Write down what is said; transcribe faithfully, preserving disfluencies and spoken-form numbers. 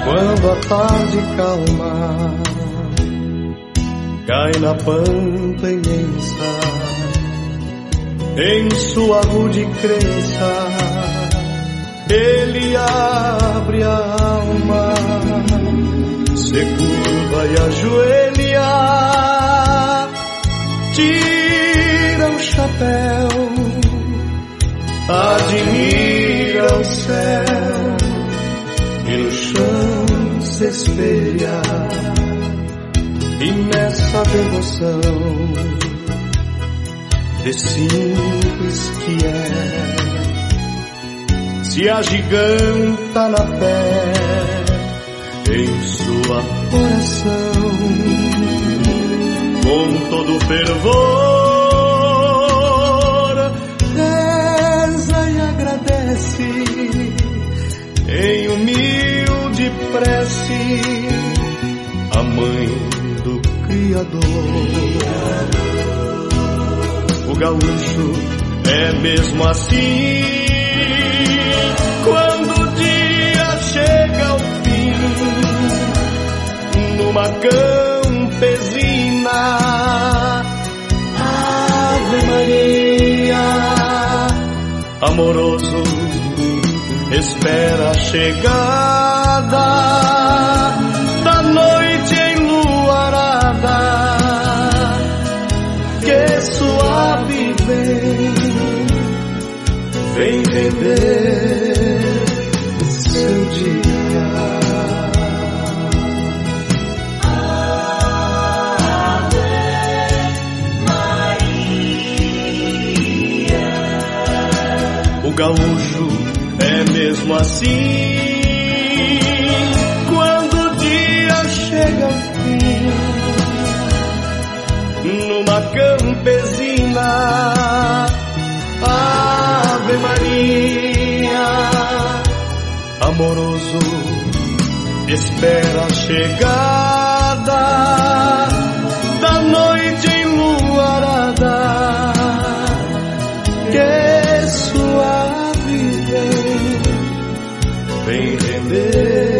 Quando a tarde calma cai na pampa imensa, em sua rude crença ele abre a alma, se curva e ajoelha, tira o chapéu, admira o céu e no chão se espelha. E nessa devoção de simples que é, se agiganta na fé em sua oração, com todo fervor reza e agradece em humilde prece a mãe do Criador. O gaúcho é mesmo assim, quando o dia chega ao fim, numa campesina, Ave Maria, amoroso espera a chegada da noite enluarada, que suave vem, vem render seu dia. Ave Maria. O gaúcho é mesmo assim, quando o dia chega ao fim, numa campesina, Ave Maria, amoroso espera a chegada da noite enluarada, que suave vem, vem render